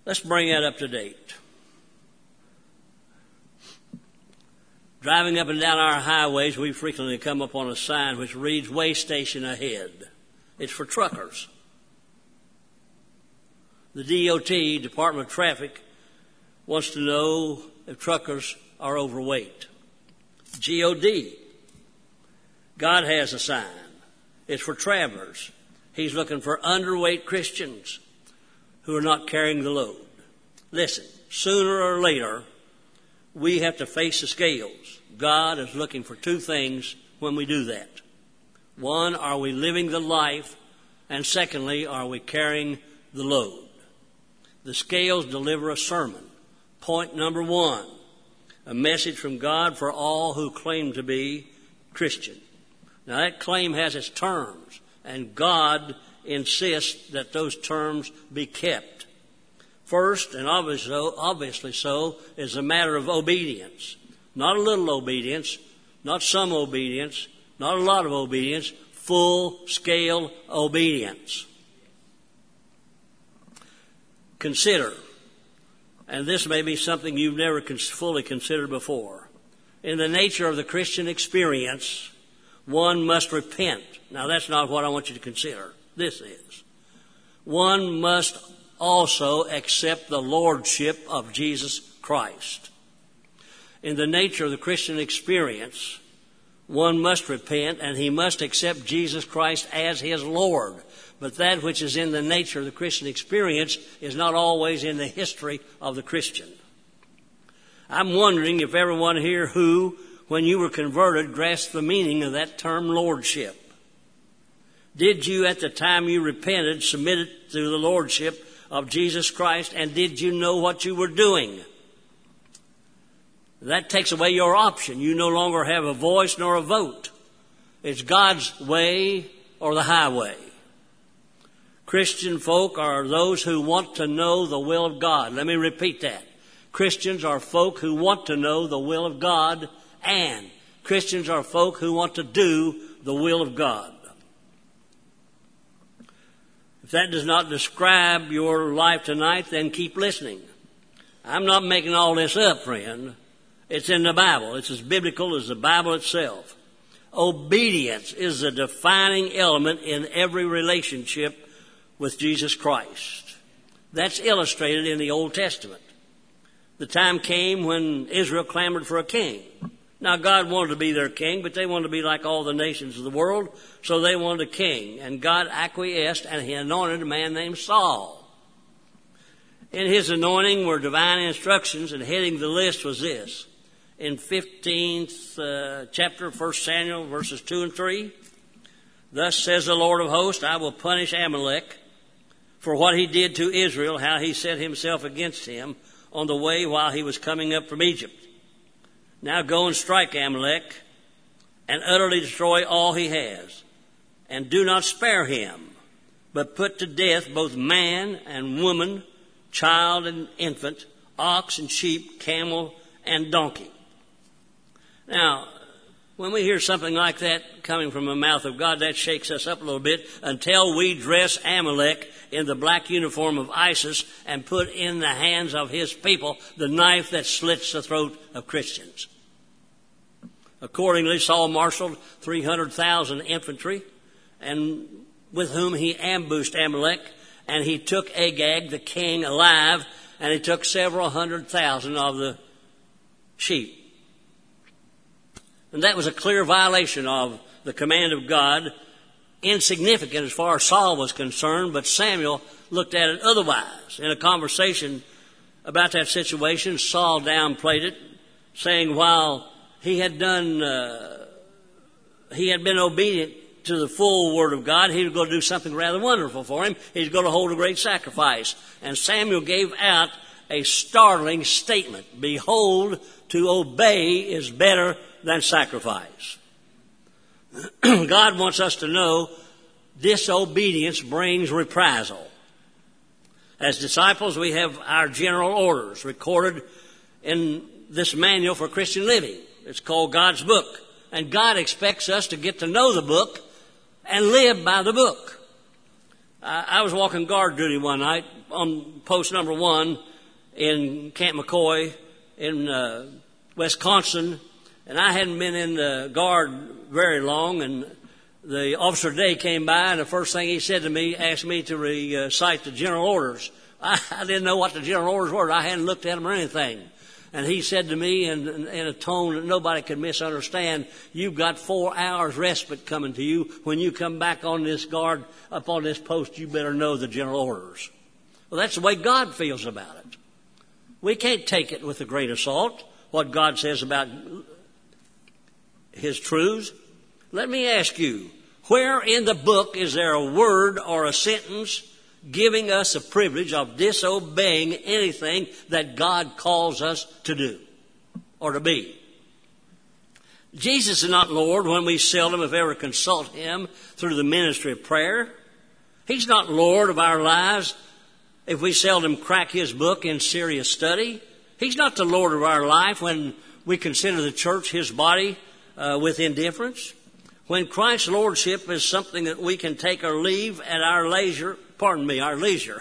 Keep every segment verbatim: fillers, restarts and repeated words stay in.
Let's bring that up to date. Driving up and down our highways, we frequently come upon a sign which reads, "Weigh station ahead." It's for truckers. The D O T, Department of Traffic, wants to know if truckers are overweight. G O D, God has a sign. It's for travelers. He's looking for underweight Christians who are not carrying the load. Listen, sooner or later, we have to face the scales. God is looking for two things when we do that. One, are we living the life? And secondly, are we carrying the load? The scales deliver a sermon. Point number one, a message from God for all who claim to be Christian. Now that claim has its terms, and God insists that those terms be kept. First, and obviously so, obviously so, is a matter of obedience. Not a little obedience, not some obedience, not a lot of obedience, full-scale obedience. Consider, and this may be something you've never fully considered before. In the nature of the Christian experience, one must repent. Now, that's not what I want you to consider. This is. One must also accept the lordship of Jesus Christ. In the nature of the Christian experience, one must repent and he must accept Jesus Christ as his Lord. But that which is in the nature of the Christian experience is not always in the history of the Christian. I'm wondering if everyone here who, when you were converted, grasped the meaning of that term lordship. Did you, at the time you repented, submit it to the lordship of Jesus Christ, and did you know what you were doing? That takes away your option. You no longer have a voice nor a vote. It's God's way or the highway. Christian folk are those who want to know the will of God. Let me repeat that. Christians are folk who want to know the will of God, and Christians are folk who want to do the will of God. If that does not describe your life tonight, then keep listening. I'm not making all this up, friend. It's in the Bible. It's as biblical as the Bible itself. Obedience is the defining element in every relationship with Jesus Christ. That's illustrated in the Old Testament. The time came when Israel clamored for a king. Now, God wanted to be their king, but they wanted to be like all the nations of the world, so they wanted a king. And God acquiesced, and he anointed a man named Saul. In his anointing were divine instructions, and heading the list was this. In fifteenth uh, chapter, First Samuel, verses two and three, "Thus says the Lord of hosts, I will punish Amalek for what he did to Israel, how he set himself against him on the way while he was coming up from Egypt. Now go and strike Amalek and utterly destroy all he has, and do not spare him, but put to death both man and woman, child and infant, ox and sheep, camel and donkey." Now, when we hear something like that coming from the mouth of God, that shakes us up a little bit until we dress Amalek in the black uniform of ISIS and put in the hands of his people the knife that slits the throat of Christians. Accordingly, Saul marshaled three hundred thousand infantry, and with whom he ambushed Amalek, and he took Agag, the king, alive, and he took several hundred thousand of the sheep. And that was a clear violation of the command of God, insignificant as far as Saul was concerned, but Samuel looked at it otherwise. In a conversation about that situation, Saul downplayed it, saying while he had done, uh, he had been obedient to the full word of God, he was going to do something rather wonderful for him. He was going to hold a great sacrifice. And Samuel gave out a startling statement. "Behold, to obey is better than sacrifice." God wants us to know disobedience brings reprisal. As disciples, we have our general orders recorded in this manual for Christian living. It's called God's book. And God expects us to get to know the book and live by the book. I, I was walking guard duty one night on post number one in Camp McCoy in uh, Wisconsin, and I hadn't been in the guard very long, and the officer today came by, and the first thing he said to me, asked me to recite the general orders. I, I didn't know what the general orders were. I hadn't looked at them or anything. And he said to me in, in, in a tone that nobody could misunderstand, you've got four hours respite coming to you. When you come back on this guard, up on this post, you better know the general orders. Well, that's the way God feels about it. We can't take it with a grain of salt, what God says about His truths. Let me ask you, where in the book is there a word or a sentence giving us the privilege of disobeying anything that God calls us to do or to be? Jesus is not Lord when we seldom, if ever, consult Him through the ministry of prayer. He's not Lord of our lives if we seldom crack His book in serious study. He's not the Lord of our life when we consider the church His body uh, with indifference. When Christ's Lordship is something that we can take or leave at our leisure, pardon me, our leisure.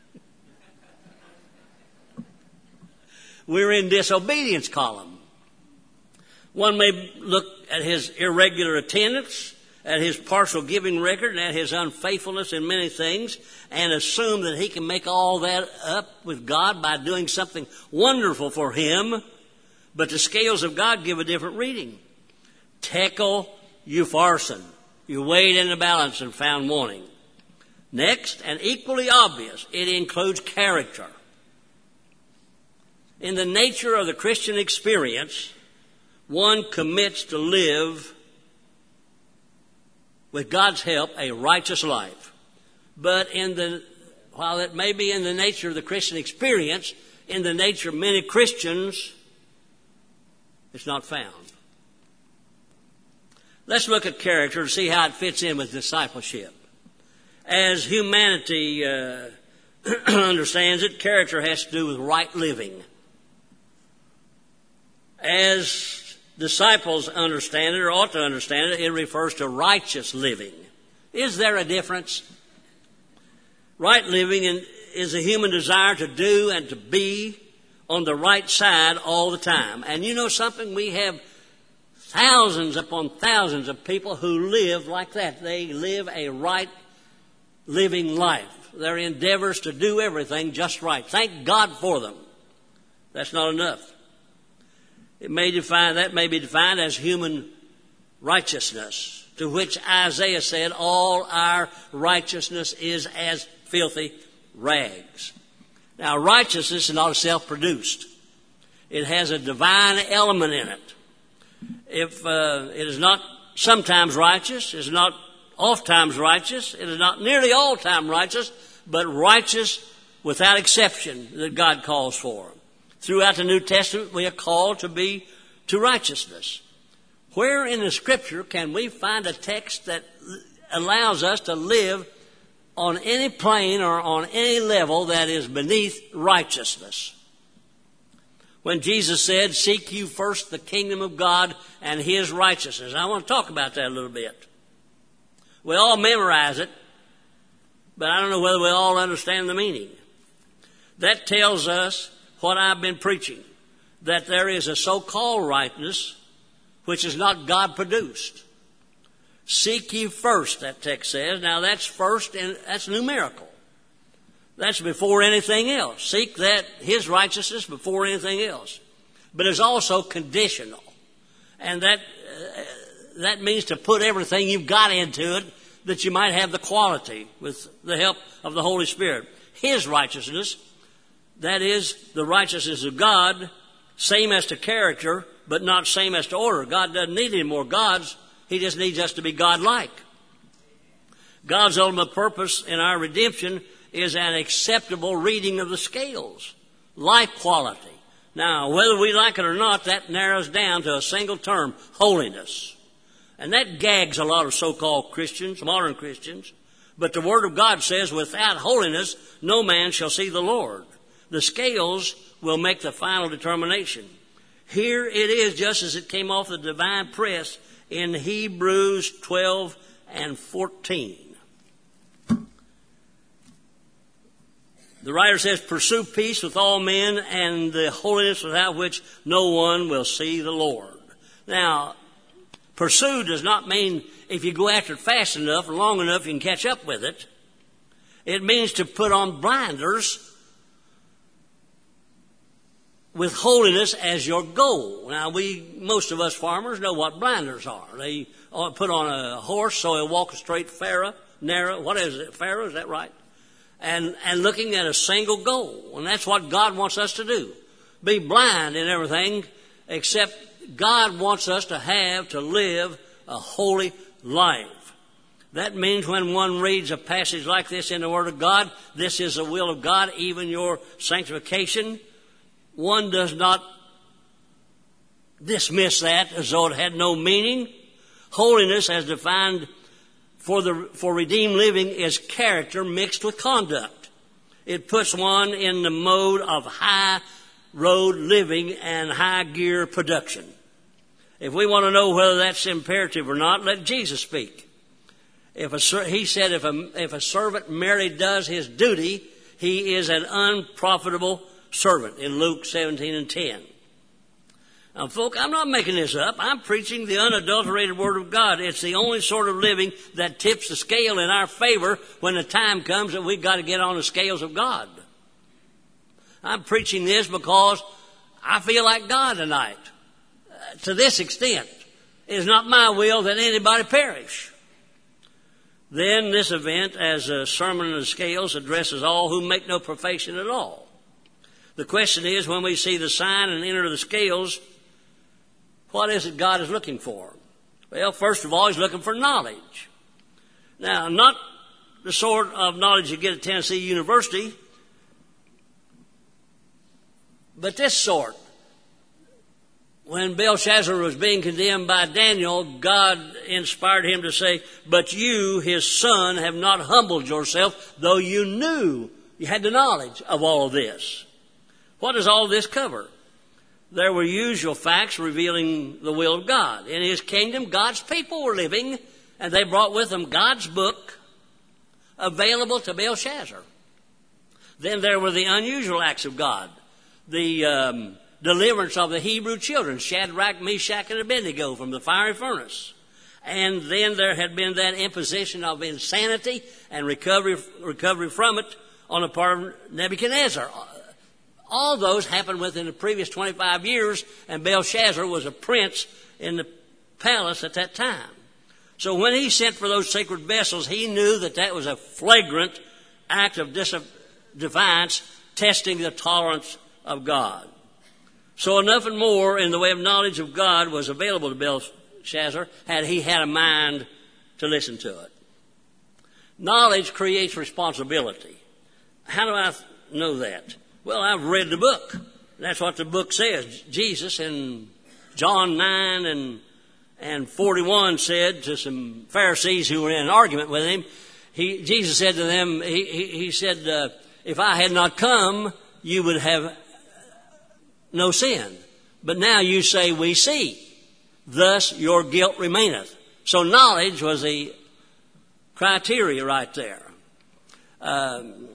We're in disobedience column. One may look at His irregular attendance, at His partial giving record, and at His unfaithfulness in many things, and assume that He can make all that up with God by doing something wonderful for Him. But the scales of God give a different reading. Tekel upharsin. You weighed in the balance and found wanting. Next, and equally obvious, it includes character. In the nature of the Christian experience, one commits to live, with God's help, a righteous life. But in the, while it may be in the nature of the Christian experience, in the nature of many Christians, it's not found. Let's look at character and see how it fits in with discipleship. As humanity uh, understands it, character has to do with right living. As disciples understand it, or ought to understand it, it refers to righteous living. Is there a difference? Right living in, is a human desire to do and to be on the right side all the time. And you know something? We have thousands upon thousands of people who live like that. They live a right living life. Their endeavors to do everything just right. Thank God for them. That's not enough. It may define, that may be defined as human righteousness, to which Isaiah said, all our righteousness is as filthy rags. Now, righteousness is not self-produced. It has a divine element in it. If uh, it is not sometimes righteous, it is not oft-times righteous, it is not nearly all-time righteous, but righteous without exception that God calls for. Throughout the New Testament, we are called to be to righteousness. Where in the Scripture can we find a text that allows us to live on any plane or on any level that is beneath righteousness? When Jesus said, seek you first the kingdom of God and His righteousness. I want to talk about that a little bit. We all memorize it, but I don't know whether we all understand the meaning. That tells us what I've been preaching, that there is a so-called righteousness which is not God-produced. Seek ye first, that text says. Now that's first, and that's numerical. That's before anything else. Seek that, His righteousness before anything else. But it's also conditional. And that, uh, that means to put everything you've got into it that you might have the quality with the help of the Holy Spirit. His righteousness, that is the righteousness of God, same as to character, but not same as to order. God doesn't need any more gods. He just needs us to be God-like. God's ultimate purpose in our redemption is an acceptable reading of the scales. Life quality. Now, whether we like it or not, that narrows down to a single term, holiness. And that gags a lot of so-called Christians, modern Christians. But the Word of God says, without holiness, no man shall see the Lord. The scales will make the final determination. Here it is, just as it came off the divine press in Hebrews twelve and fourteen. The writer says, pursue peace with all men and the holiness without which no one will see the Lord. Now, pursue does not mean if you go after it fast enough or long enough you can catch up with it. It means to put on blinders with holiness as your goal. Now, we, most of us farmers know what blinders are. They put on a horse so he'll walk a straight furrow, narrow, what is it, furrow, is that right? And, and looking at a single goal. And that's what God wants us to do. Be blind in everything, except God wants us to have, to live a holy life. That means when one reads a passage like this in the Word of God, this is the will of God, even your sanctification, one does not dismiss that as though it had no meaning. Holiness, as defined for the for redeemed living, is character mixed with conduct. It puts one in the mode of high road living and high gear production. If we want to know whether that's imperative or not, let Jesus speak. If a, he said if a, if a servant merely does his duty, he is an unprofitable servant in Luke seventeen and ten. Now, folk, I'm not making this up. I'm preaching the unadulterated Word of God. It's the only sort of living that tips the scale in our favor when the time comes that we've got to get on the scales of God. I'm preaching this because I feel like God tonight. Uh, to this extent, it is not my will that anybody perish. Then this event, as a sermon on the scales, addresses all who make no profession at all. The question is, when we see the sign and enter the scales, what is it God is looking for? Well, first of all, He's looking for knowledge. Now, not the sort of knowledge you get at Tennessee University, but this sort. When Belshazzar was being condemned by Daniel, God inspired him to say, but you, his son, have not humbled yourself, though you knew, you had the knowledge of all of this. What does all this cover? There were usual facts revealing the will of God. In His kingdom, God's people were living, and they brought with them God's book available to Belshazzar. Then there were the unusual acts of God. The um, deliverance of the Hebrew children, Shadrach, Meshach, and Abednego from the fiery furnace. And then there had been that imposition of insanity and recovery, recovery from it on the part of Nebuchadnezzar. All those happened within the previous twenty-five years, and Belshazzar was a prince in the palace at that time. So when he sent for those sacred vessels, he knew that that was a flagrant act of defiance, testing the tolerance of God. So enough and more in the way of knowledge of God was available to Belshazzar had he had a mind to listen to it. Knowledge creates responsibility. How do I know that? Well, I've read the book. That's what the book says. Jesus in John nine and, and forty-one said to some Pharisees who were in an argument with him, he, Jesus said to them, he, he, he said, uh, if I had not come, you would have no sin. But now you say we see. Thus your guilt remaineth. So knowledge was the criteria right there. Um,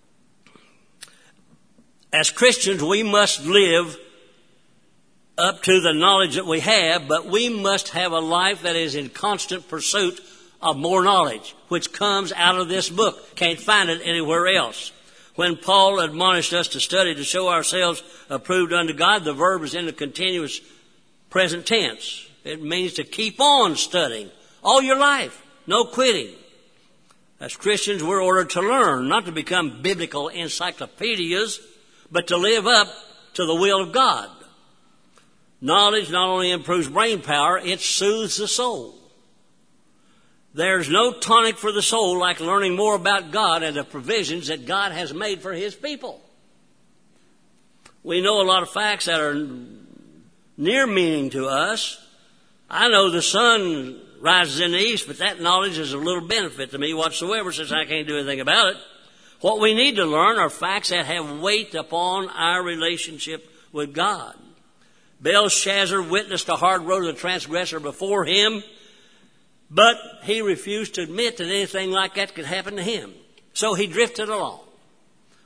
as Christians, we must live up to the knowledge that we have, but we must have a life that is in constant pursuit of more knowledge, which comes out of this book. Can't find it anywhere else. When Paul admonished us to study to show ourselves approved unto God, the verb is in the continuous present tense. It means to keep on studying all your life, no quitting. As Christians, we're ordered to learn, not to become biblical encyclopedias, but to live up to the will of God. Knowledge not only improves brain power, it soothes the soul. There's no tonic for the soul like learning more about God and the provisions that God has made for His people. We know a lot of facts that are near meaning to us. I know the sun rises in the east, but that knowledge is of little benefit to me whatsoever since I can't do anything about it. What we need to learn are facts that have weight upon our relationship with God. Belshazzar witnessed the hard road of the transgressor before him, but he refused to admit that anything like that could happen to him. So he drifted along.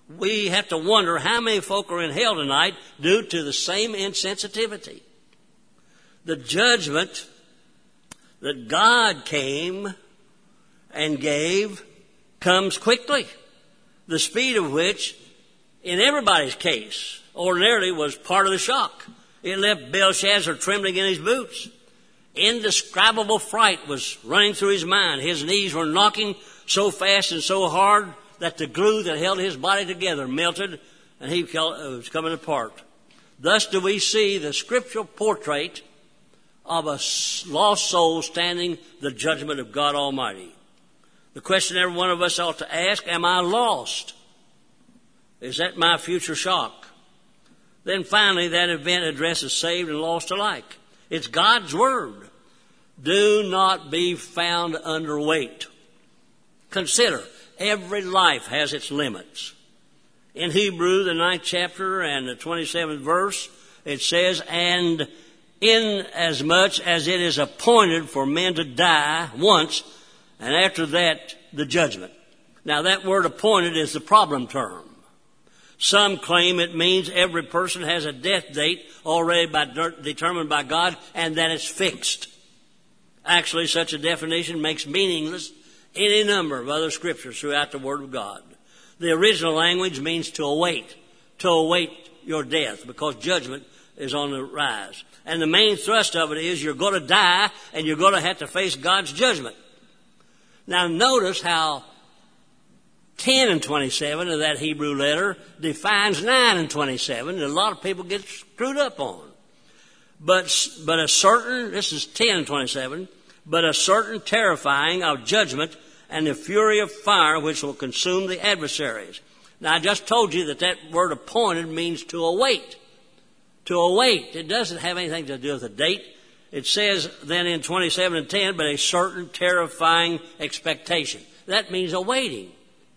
we have to wonder how many folk are in hell tonight due to the same insensitivity. The judgment that God came and gave comes quickly, the speed of which, in everybody's case, ordinarily was part of the shock. It left Belshazzar trembling in his boots. Indescribable fright was running through his mind. His knees were knocking so fast and so hard that the glue that held his body together melted and he was coming apart. Thus do we see the scriptural portrait of a lost soul standing the judgment of God Almighty. The question every one of us ought to ask, am I lost? Is that my future shock? Then finally, that event addresses saved and lost alike. It's God's word. Do not be found underweight. Consider, every life has its limits. In Hebrew, the ninth chapter and the twenty-seventh verse, it says, and inasmuch as it is appointed for men to die once, and after that, the judgment. Now, that word appointed is the problem term. Some claim it means every person has a death date already by, determined by God and that it's fixed. Actually, such a definition makes meaningless any number of other scriptures throughout the Word of God. The original language means to await, to await your death, because judgment is on the rise. And the main thrust of it is you're going to die and you're going to have to face God's judgment. Now notice how ten and twenty-seven of that Hebrew letter defines nine and twenty-seven that a lot of people get screwed up on. But, but a certain, this is ten and twenty-seven, but a certain terrifying of judgment and the fury of fire which will consume the adversaries. Now I just told you that that word appointed means to await. To await. It doesn't have anything to do with a date. It says then in twenty-seven and ten, but a certain terrifying expectation. That means awaiting.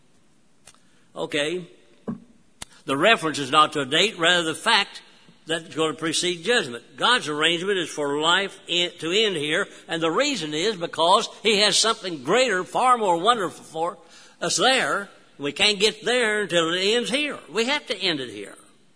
Okay. The reference is not to a date, rather the fact that it's going to precede judgment. God's arrangement is for life in, to end here, and the reason is because He has something greater, far more wonderful for us there. We can't get there until it ends here. We have to end it here.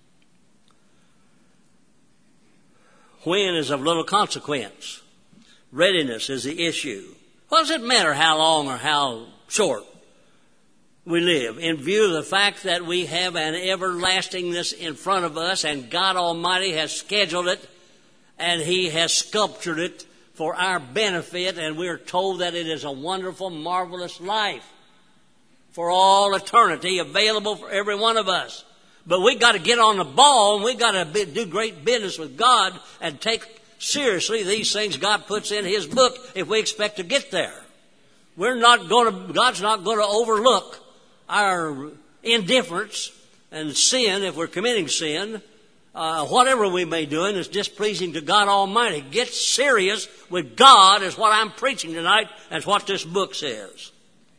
When is of little consequence. Readiness is the issue. What does it matter how long or how short we live, in view of the fact that we have an everlastingness in front of us and God Almighty has scheduled it and He has sculptured it for our benefit, and we're told that it is a wonderful, marvelous life for all eternity available for every one of us. But we got to get on the ball and we got to do great business with God and take seriously these things God puts in His book if we expect to get there. We're not going to, God's not going to overlook our indifference and sin if we're committing sin. Uh, whatever we may do is displeasing to God Almighty. Get serious with God is what I'm preaching tonight. That's what this book says.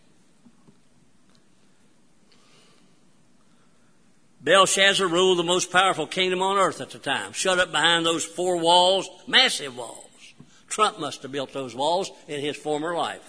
Belshazzar ruled the most powerful kingdom on earth at the time, shut up behind those four walls, massive walls. Trump must have built those walls in his former life.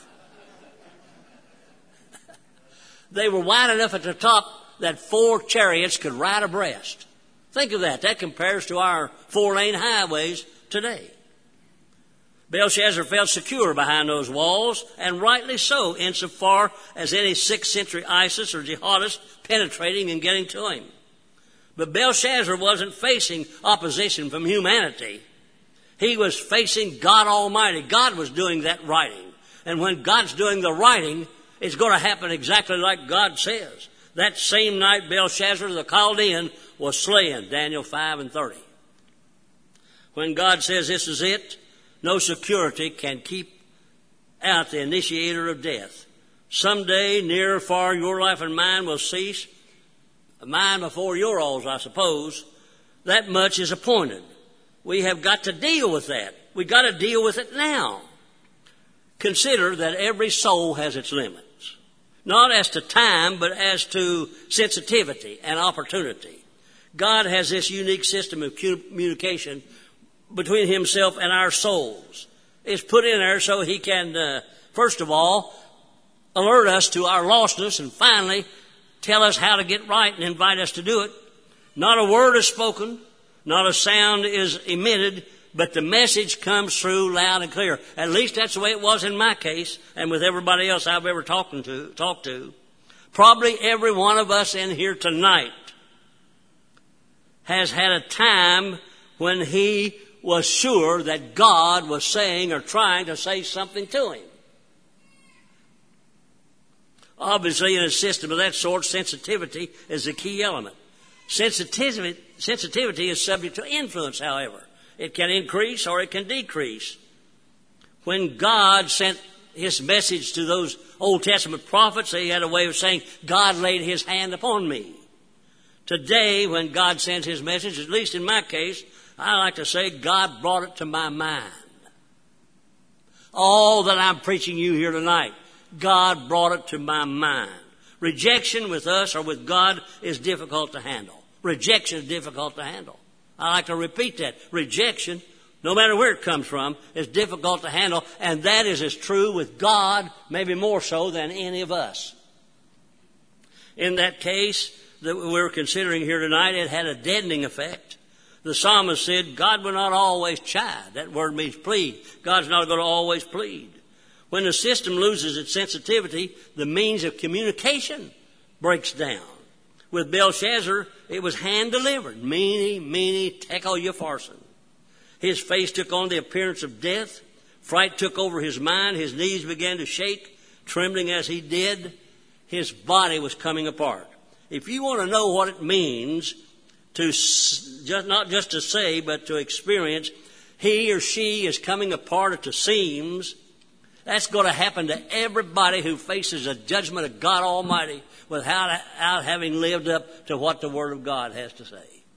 They were wide enough at the top that four chariots could ride abreast. Think of that. That compares to our four-lane highways today. Belshazzar felt secure behind those walls, and rightly so, insofar as any sixth century ISIS or jihadist penetrating and getting to him. But Belshazzar wasn't facing opposition from humanity. He was facing God Almighty. God was doing that writing. And when God's doing the writing, it's going to happen exactly like God says. That same night, Belshazzar the Chaldean was slain, Daniel five and thirty. When God says this is it, no security can keep out the initiator of death. Someday, near or far, your life and mine will cease. Mine before your all's, I suppose. That much is appointed. We have got to deal with that. We've got to deal with it now. Consider that every soul has its limits. Not as to time, but as to sensitivity and opportunity. God has this unique system of communication between Himself and our souls. It's put in there so He can, uh, first of all, alert us to our lostness, and finally, tell us how to get right and invite us to do it. Not a word is spoken, not a sound is emitted, but the message comes through loud and clear. At least that's the way it was in my case and with everybody else I've ever talked to. Talked to. Probably every one of us in here tonight has had a time when he was sure that God was saying or trying to say something to him. Obviously, in a system of that sort, sensitivity is a key element. Sensitivity, sensitivity is subject to influence, however. It can increase or it can decrease. When God sent his message to those Old Testament prophets, he had a way of saying, God laid his hand upon me. Today, when God sends his message, at least in my case, I like to say God brought it to my mind. All that I'm preaching you here tonight, God brought it to my mind. Rejection with us or with God is difficult to handle. Rejection is difficult to handle. I like to repeat that. Rejection, no matter where it comes from, is difficult to handle, and that is as true with God, maybe more so than any of us. In that case that we're considering here tonight, it had a deadening effect. The psalmist said, God will not always chide. That word means plead. God's not going to always plead. When the system loses its sensitivity, the means of communication breaks down. With Belshazzar, it was hand-delivered. Meeny, meeny, tekel upharsin. His face took on the appearance of death. Fright took over his mind. His knees began to shake, trembling as he did. His body was coming apart. If you want to know what it means to just not just to say, but to experience, he or she is coming apart at the seams. That's going to happen to everybody who faces a judgment of God Almighty without, without having lived up to what the Word of God has to say.